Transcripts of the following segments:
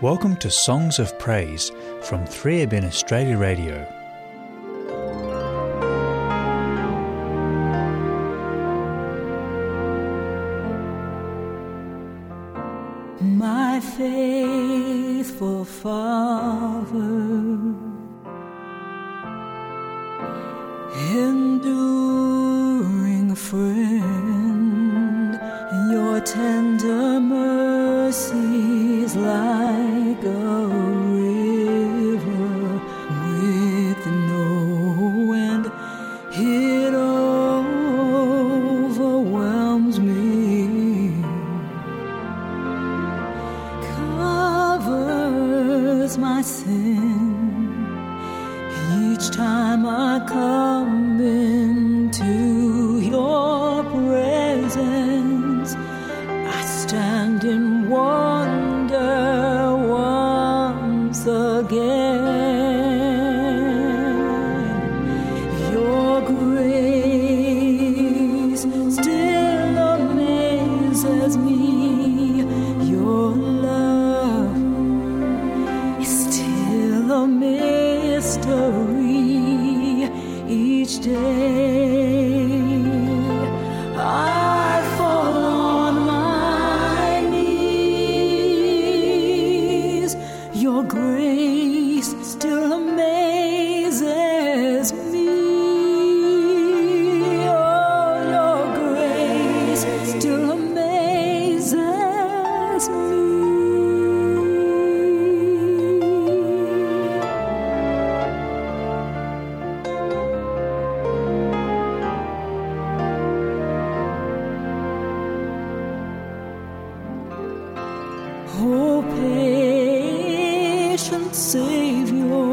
Welcome to Songs of Praise from 3ABN Australia Radio. My faithful Father, enduring friend, your tender mercies like a river with no end, it overwhelms me, covers my sin each time I come into your presence. I stand in wonder once again. Your grace still amazes me. Your love is still a mystery each day. I fall on my knees. Your grace still amazes me. Oh, your grace still amazes me. Oh, patient Savior,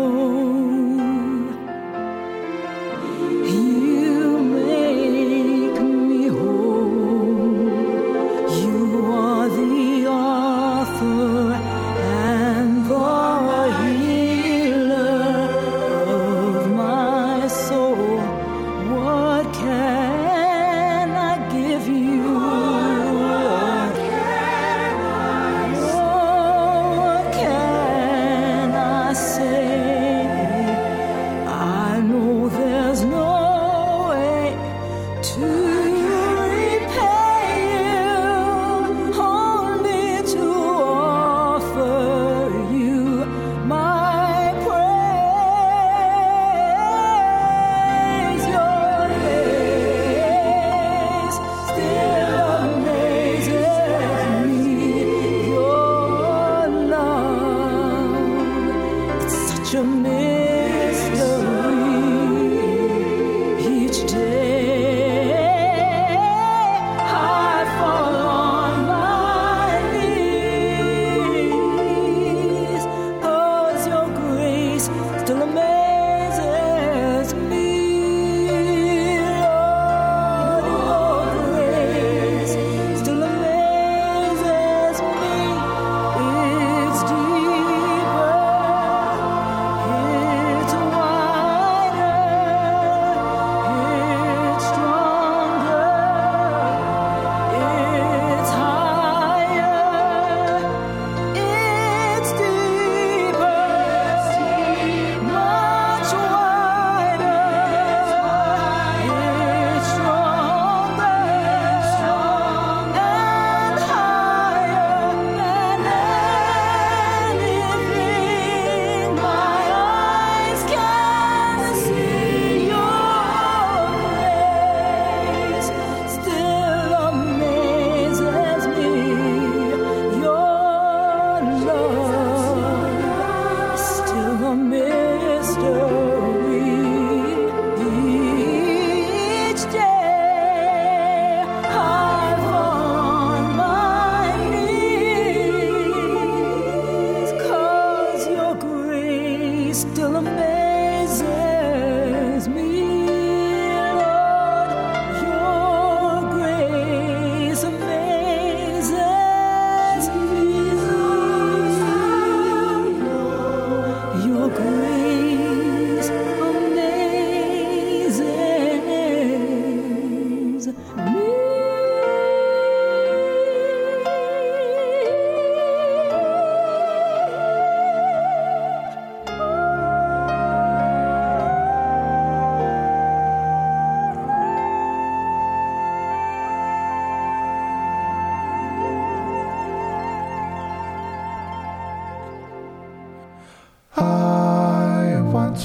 you make me whole. You are the author and the healer of my soul. What can I give you? What can I say?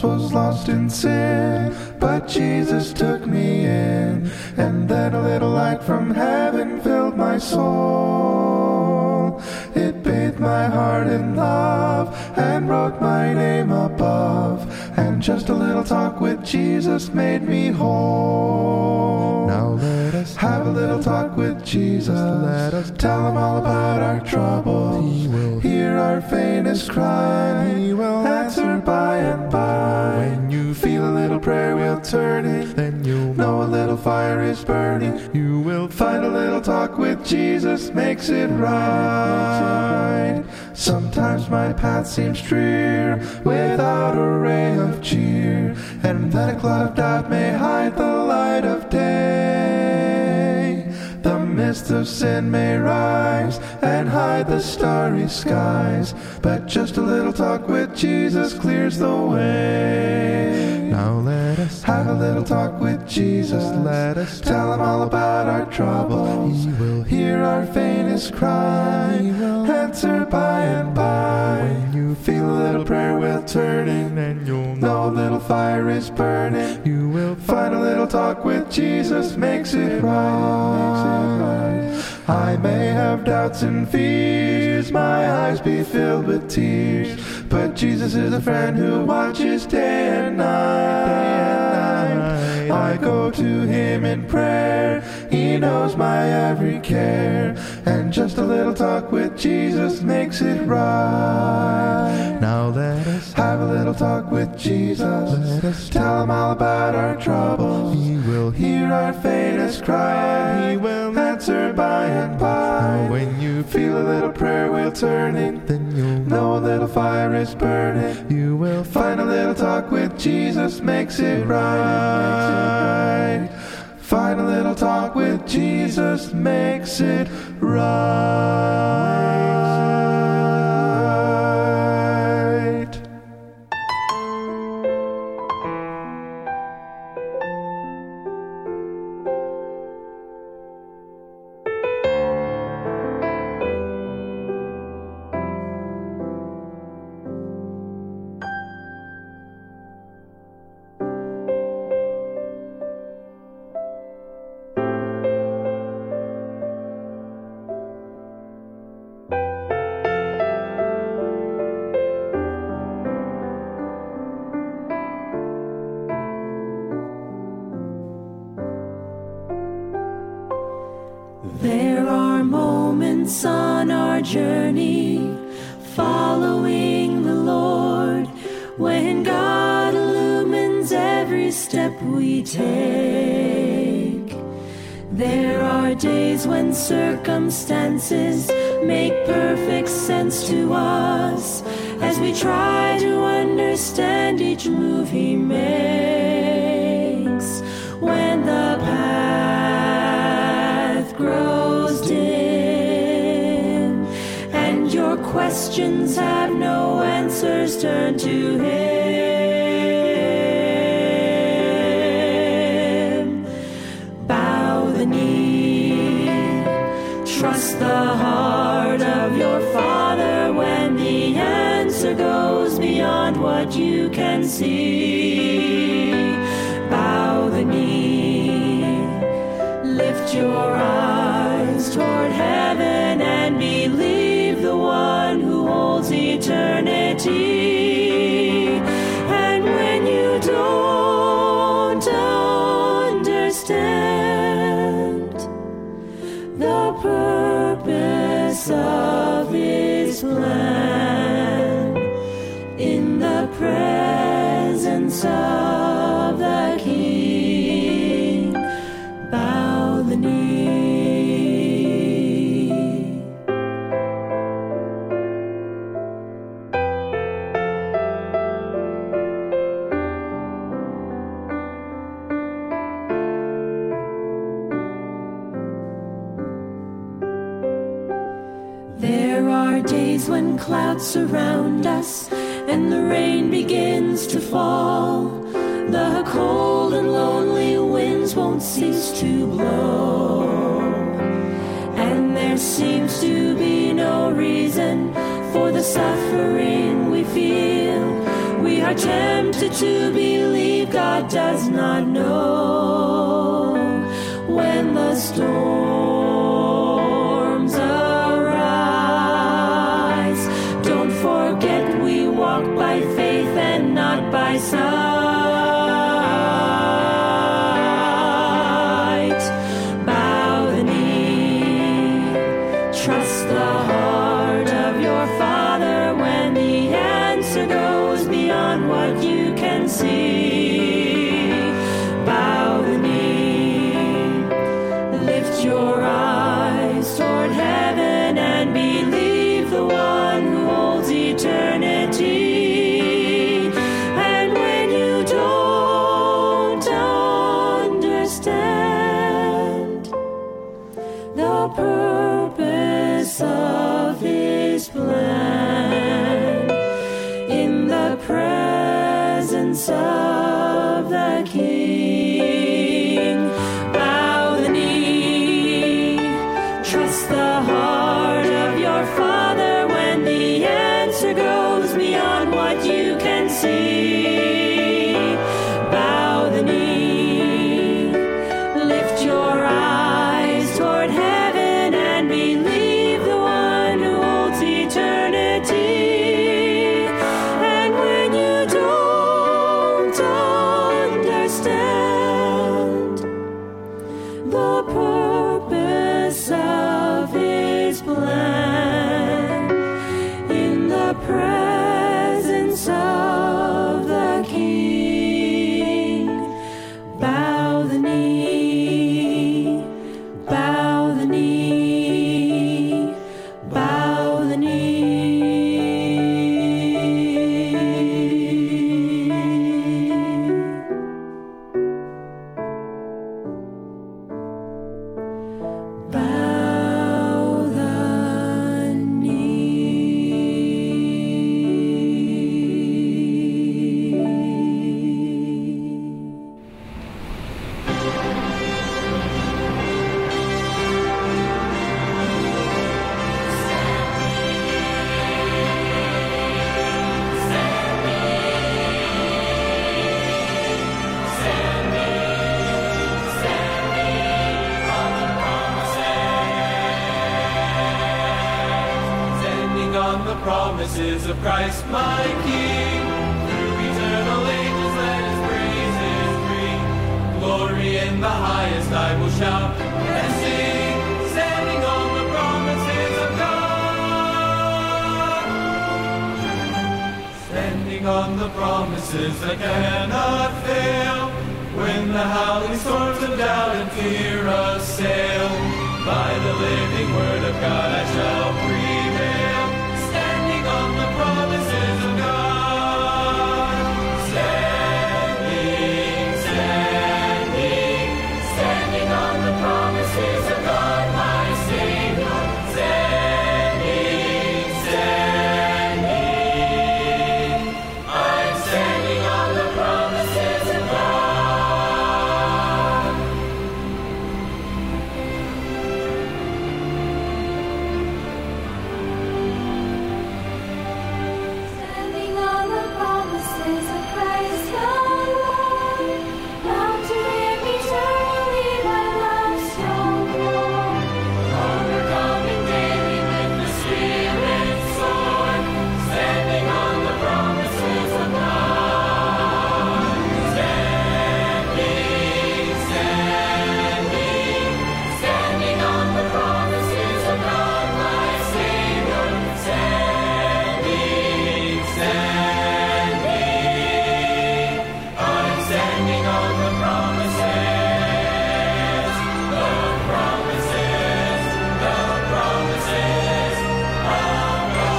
was lost in sin, but Jesus took me in, and then a little light from heaven filled my soul. It bathed my heart in love and wrote my name above, and just a little talk with Jesus made me whole. Now let us have a little talk with Jesus. Let us tell him all about our troubles. He will hear our faintest cry. He will answer by and by. When you feel a little prayer will turn it, then you'll know a little fire is burning. You will find a little talk with Jesus makes it right. Sometimes my path seems drear, without a ray of cheer, and then a cloud of doubt may hide the light of day. The mist of sin may rise and hide the starry skies, but just a little talk with Jesus clears the way. Now let us have a little talk with Jesus. Let us tell him all about our troubles. He will hear our faintest cry. He will answer by and by. When you feel a little prayer will turning, and you'll know a little fire is burning. You will find a little talk with Jesus makes it right. I may have doubts and fears, my eyes be filled with tears, but Jesus is a friend who watches day and night. I go to him in prayer, he knows my every care, and just a little talk with Jesus makes it right. Now let us have a little talk with Jesus. Let us tell him all about our troubles. He will hear our faintest cry. He will answer by and by. Now when you feel a little prayer will turning, then you'll know a little fire is burning. You will find a little talk with Jesus makes it right. Find a little talk with Jesus makes it right. There are moments on our journey following the Lord when God illumines every step we take. There are days when circumstances make perfect sense to us as we try to understand each move he makes. When the path grows dim and your questions have no answers, turn to him. Bow the knee, trust the heart of your Father when the answer goes beyond what you can see. Bow the knee, lift your eyes toward heaven and believe the one who holds eternity. And when you don't understand the purpose of his plan, in the presence of the King, bow the knee. There are days when clouds surround us and the rain begins to fall. The cold and lonely winds won't cease to blow, and there seems to be no reason for the suffering we feel. We are tempted to believe God does not know when the storms arise. Don't forget we walk by faith and not by sight. Bow the knee, trust the heart of your Father when the answer goes beyond what you can see. Bow the knee, lift your eyes toward heaven and believe the one who holds eternity. And when you don't understand the purpose of His plan, in the presence of the King, bow the knee, trust the heart of your Father when the answer goes beyond what you can see. Bow the knee, lift your eyes toward heaven and believe the one who holds eternity. And when you don't understand the purpose of His plan, in the presence of the King, bow the knee, bow the knee, bow the knee. Bow the knee. Standing on the promises of Christ my King, through eternal ages let His praises ring. Glory in the highest I will shout and sing, standing on the promises of God. Standing on the promises that cannot fail, when the howling storms of doubt and fear assail. By the living word of God I shall prevail, standing on the promises of God. Standing, standing, standing on the promises of God, my Savior. Standing, standing, I'm standing on the promises of God. Standing on the promises of Christ the Lord, bound to Him eternally by love's strong cord. Overcoming daily with the Spirit's sword, standing on the promises of God. Standing, standing, standing on the promises of God, my Savior. Standing, standing, I'm standing on the promises, the promises, the promises of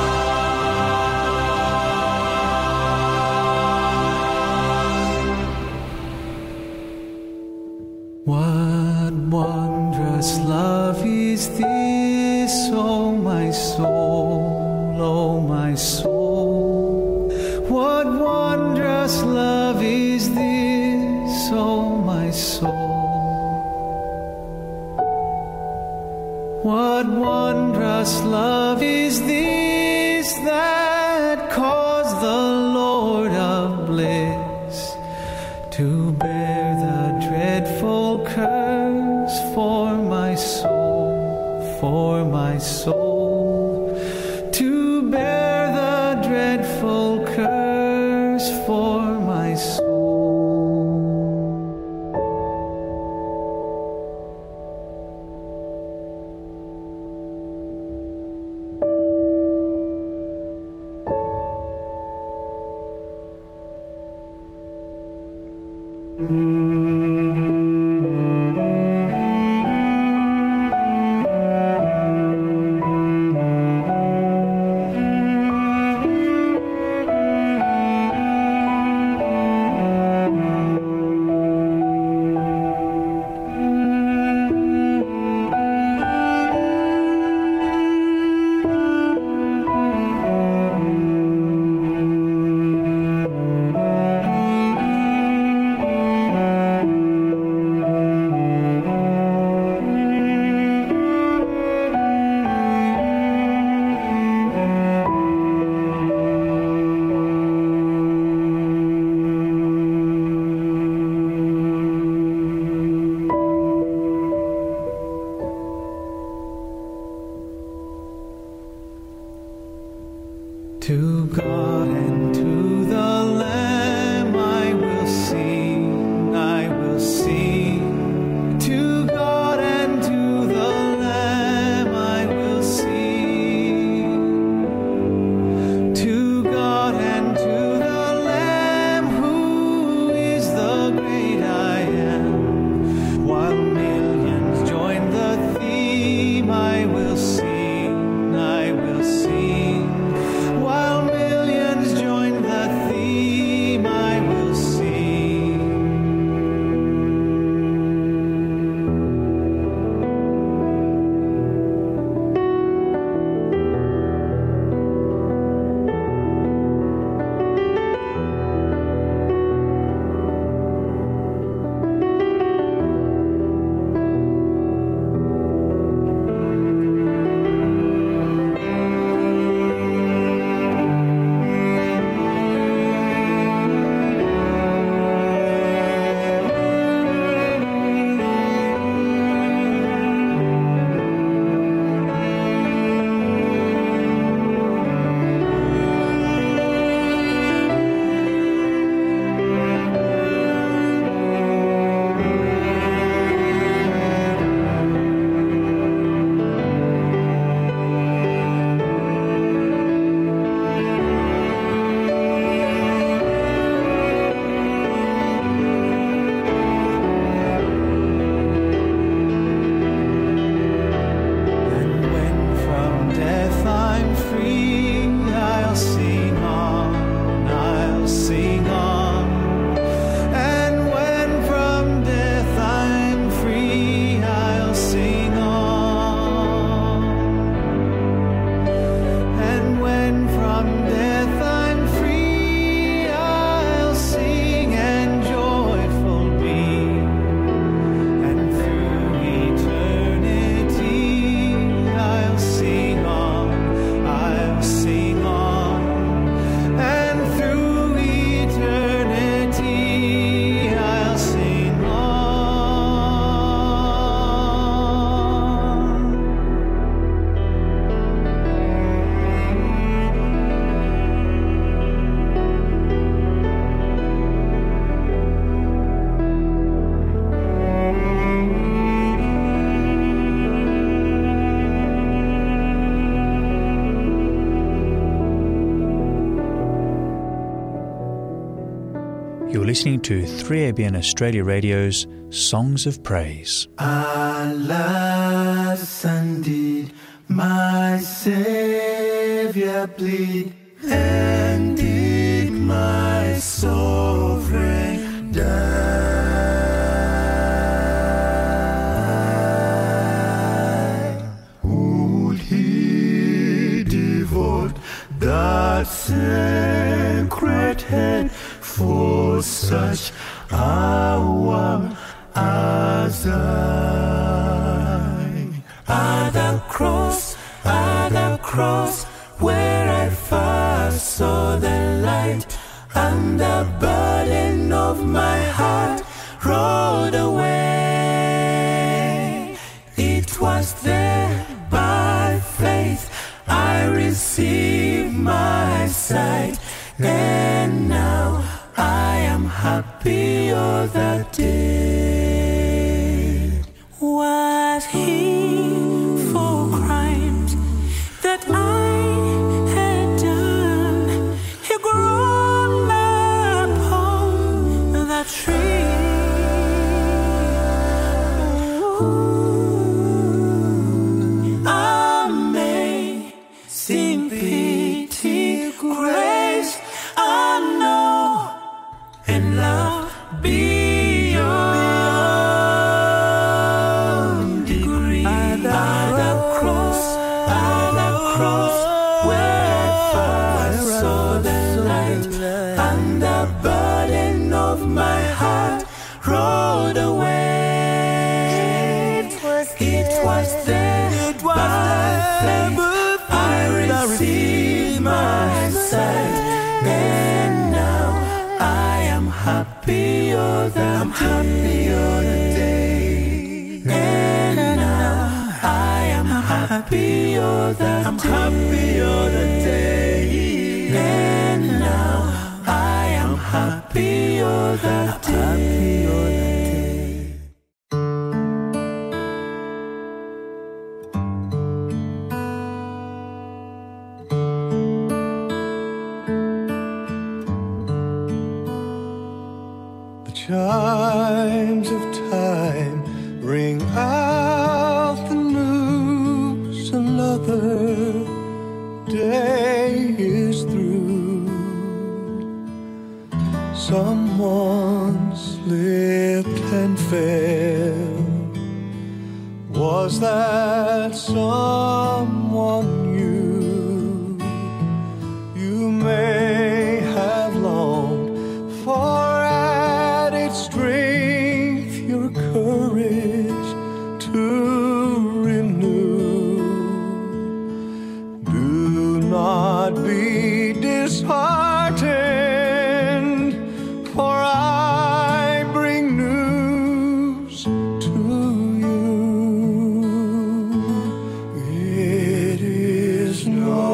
God. What wondrous love is this, oh my soul, oh my soul. What wondrous love is this, oh my soul. What wondrous love is this, peace that caused the Lord of bliss to bear the dreadful curse for my soul, to bear the dreadful curse for my soul. To God and to the Lamb I will sing, to God and to the Lamb I will sing, to God and to the Lamb who is the great I am. While millions join the theme I will sing, I will sing. While millions join the theme, I will sing. You're listening to 3ABN Australia Radio's Songs of Praise. Alas, indeed, my Saviour bleed, and did my sovereign die. Would he devote that sacred head for such a one as I? At the cross, where I and the burden of my heart rolled away. It was there by faith I received my sight, and now I am happy all that day. Was he for crimes that I had done? He groaned upon the tree. Amazing pity, grace, unknown, and love beyond degree. At the cross, where I saw the light, and the burden of my heart rolled away. It was there by faith I received my sight, and now I am happy all the day. And now I am happy all the day. And now I am happy all the day. Chimes of time ring out the news. Another day is through. Someone slipped and fell. Was that someone you? You may have longed for strength, your courage to renew. Do not be disheartened, for I bring news to you. It is no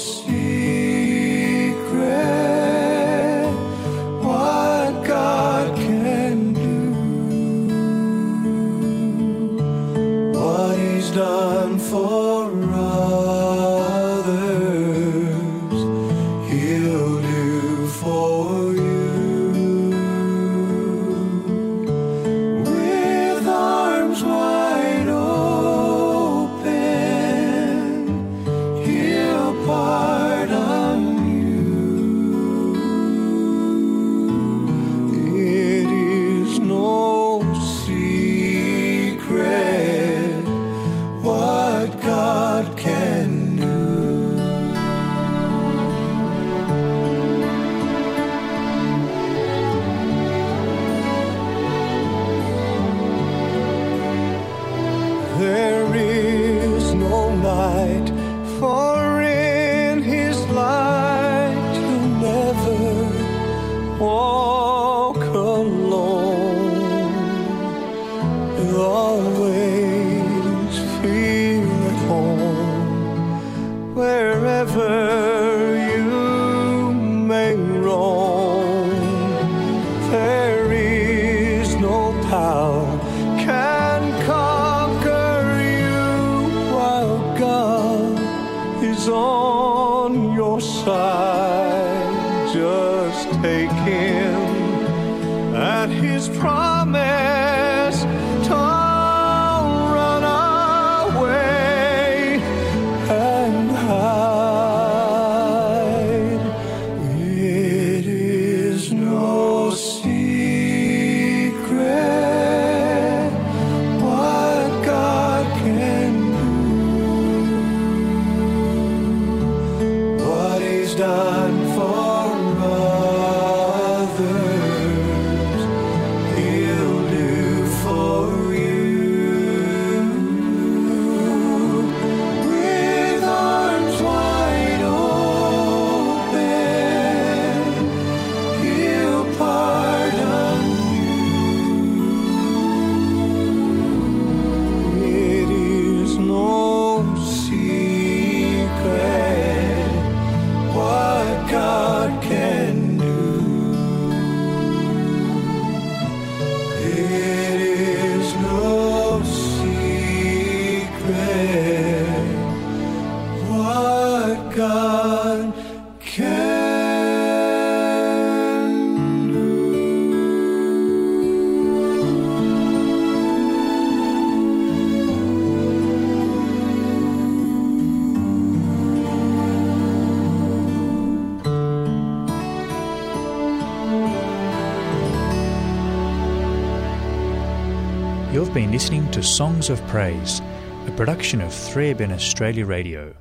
secret what God can do. What He's done for others, He'll do for you. With arms wide open, He'll pardon you. It is no secret what God can do. There is no night, for in His light you'll never walk alone. You'll always feel at home wherever you may roam. There is no power can conquer you while God is on your side. Just take Him at His promise. Don't run away and hide. It is no secret what God can do. What He's done for others, He what God can do. You've been listening to Songs of Praise, a production of 3ABN Australia Radio.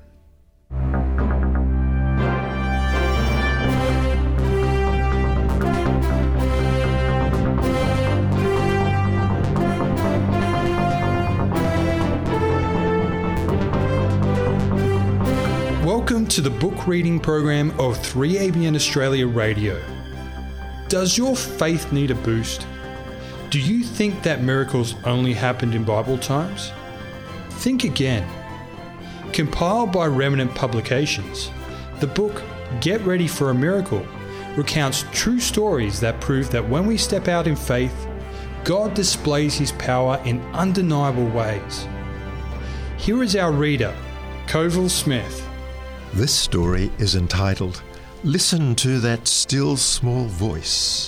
Welcome to the book reading program of 3ABN Australia Radio. Does your faith need a boost? Do you think that miracles only happened in Bible times? Think again. Compiled by Remnant Publications, the book Get Ready for a Miracle recounts true stories that prove that when we step out in faith, God displays His power in undeniable ways. Here is our reader, Coville Smith. This story is entitled, Listen to That Still Small Voice.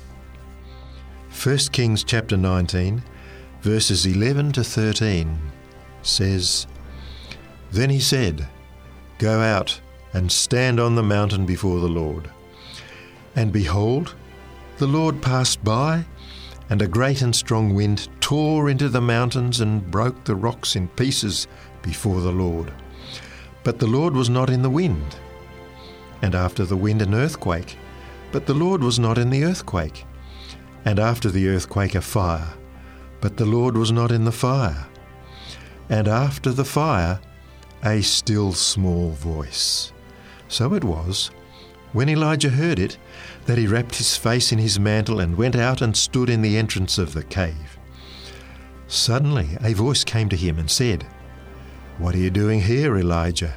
1 Kings chapter 19, verses 11 to 13 says, Then he said, Go out and stand on the mountain before the Lord. And behold, the Lord passed by, and a great and strong wind tore into the mountains and broke the rocks in pieces before the Lord. But the Lord was not in the wind. And after the wind an earthquake, but the Lord was not in the earthquake. And after the earthquake a fire, but the Lord was not in the fire. And after the fire a still small voice. So it was, when Elijah heard it, that he wrapped his face in his mantle and went out and stood in the entrance of the cave. Suddenly a voice came to him and said, What are you doing here, Elijah?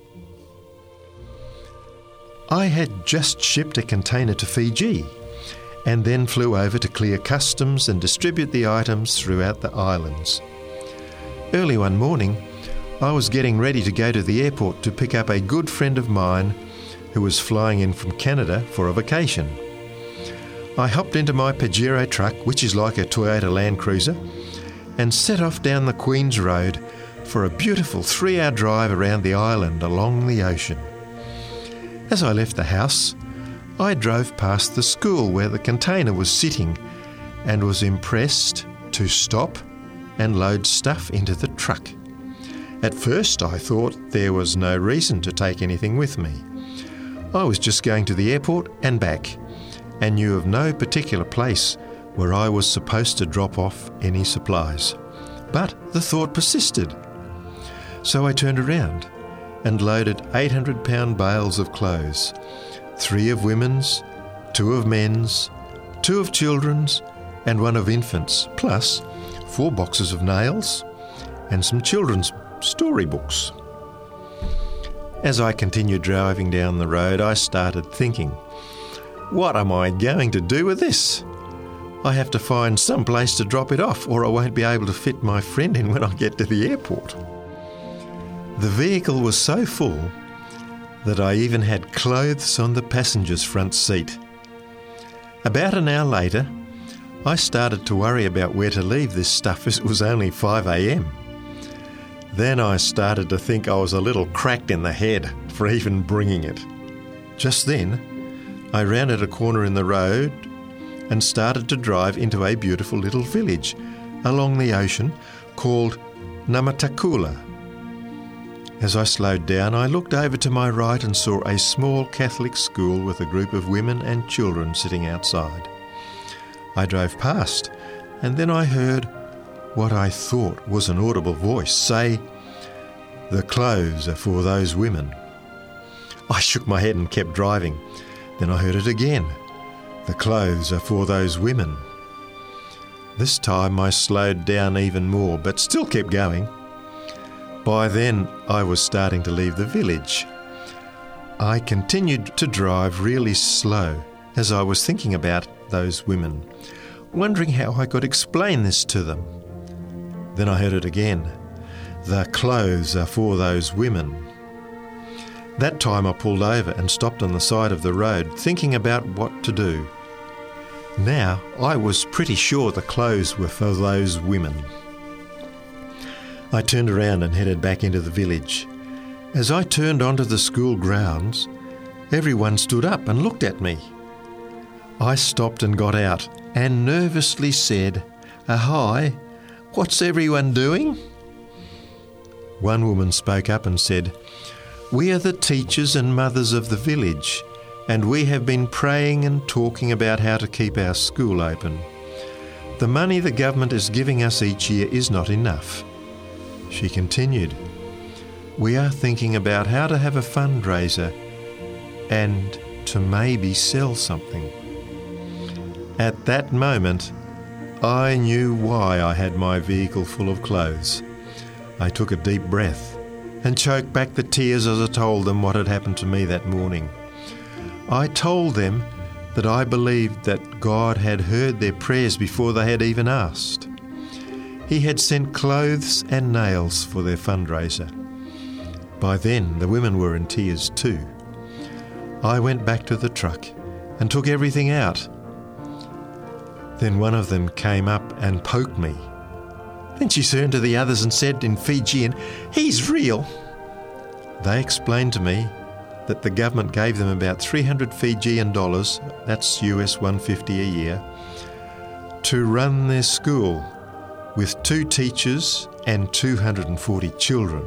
I had just shipped a container to Fiji, and then flew over to clear customs and distribute the items throughout the islands. Early one morning, I was getting ready to go to the airport to pick up a good friend of mine who was flying in from Canada for a vacation. I hopped into my Pajero truck, which is like a Toyota Land Cruiser, and set off down the Queen's Road for a beautiful 3-hour drive around the island along the ocean. As I left the house, I drove past the school where the container was sitting and was impressed to stop and load stuff into the truck. At first I thought there was no reason to take anything with me. I was just going to the airport and back, and knew of no particular place where I was supposed to drop off any supplies. But the thought persisted. So I turned around and loaded 800-pound bales of clothes, 3 of women's, 2 of men's, 2 of children's, and 1 of infants, plus 4 boxes of nails and some children's storybooks. As I continued driving down the road, I started thinking, what am I going to do with this? I have to find some place to drop it off, or I won't be able to fit my friend in when I get to the airport. The vehicle was so full that I even had clothes on the passenger's front seat. About an hour later, I started to worry about where to leave this stuff as it was only 5 a.m. Then I started to think I was a little cracked in the head for even bringing it. Just then, I rounded a corner in the road and started to drive into a beautiful little village along the ocean called Namatakula. As I slowed down, I looked over to my right and saw a small Catholic school with a group of women and children sitting outside. I drove past, and then I heard what I thought was an audible voice say, "The clothes are for those women." I shook my head and kept driving. Then I heard it again. "The clothes are for those women." This time I slowed down even more, but still kept going. By then, I was starting to leave the village. I continued to drive really slow as I was thinking about those women, wondering how I could explain this to them. Then I heard it again. "The clothes are for those women." That time I pulled over and stopped on the side of the road, thinking about what to do. Now I was pretty sure the clothes were for those women. I turned around and headed back into the village. As I turned onto the school grounds, everyone stood up and looked at me. I stopped and got out and nervously said, "Hi, what's everyone doing?" One woman spoke up and said, "We are the teachers and mothers of the village, and we have been praying and talking about how to keep our school open. The money the government is giving us each year is not enough." She continued, "We are thinking about how to have a fundraiser and to maybe sell something." At that moment, I knew why I had my vehicle full of clothes. I took a deep breath and choked back the tears as I told them what had happened to me that morning. I told them that I believed that God had heard their prayers before they had even asked. He had sent clothes and nails for their fundraiser. By then, the women were in tears too. I went back to the truck and took everything out. Then one of them came up and poked me. Then she turned to the others and said in Fijian, "He's real." They explained to me that the government gave them about 300 Fijian dollars, that's US $150 a year, to run their school with 2 teachers and 240 children.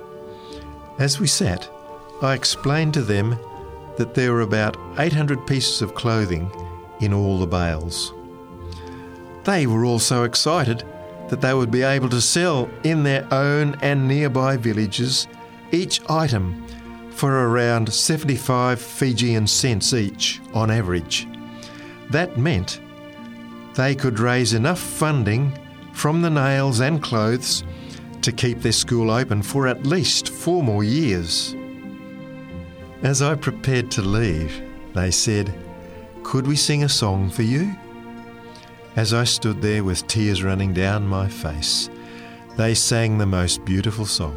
As we sat, I explained to them that there were about 800 pieces of clothing in all the bales. They were all so excited that they would be able to sell in their own and nearby villages each item for around 75 Fijian cents each on average. That meant they could raise enough funding from the nails and clothes to keep their school open for at least 4 more years. As I prepared to leave, they said, "Could we sing a song for you?" As I stood there with tears running down my face, they sang the most beautiful song.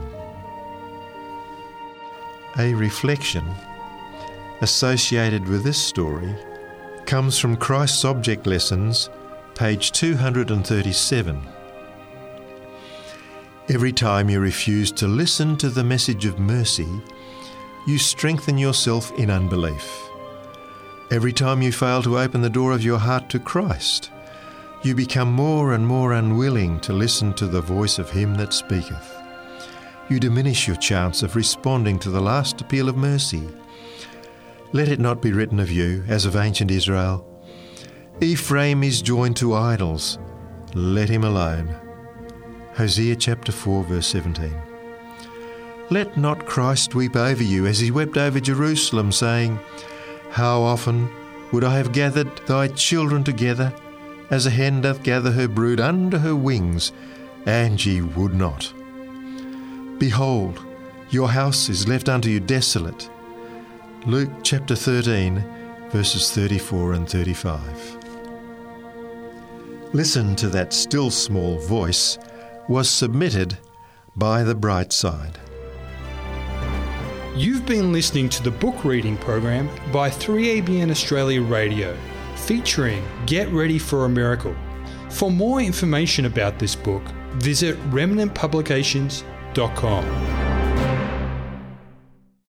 A reflection associated with this story comes from Christ's Object Lessons, page 237. Every time you refuse to listen to the message of mercy, you strengthen yourself in unbelief. Every time you fail to open the door of your heart to Christ, you become more and more unwilling to listen to the voice of him that speaketh. You diminish your chance of responding to the last appeal of mercy. Let it not be written of you, as of ancient Israel, "Ephraim is joined to idols, let him alone." Hosea chapter 4 verse 17. Let not Christ weep over you as he wept over Jerusalem, saying, "How often would I have gathered thy children together, as a hen doth gather her brood under her wings, and ye would not. Behold, your house is left unto you desolate." Luke chapter 13, verses 34 and 35. Listen to That Still Small Voice was submitted by The Bright Side. You've been listening to the book reading program by 3ABN Australia Radio, featuring Get Ready for a Miracle. For more information about this book, visit remnantpublications.com.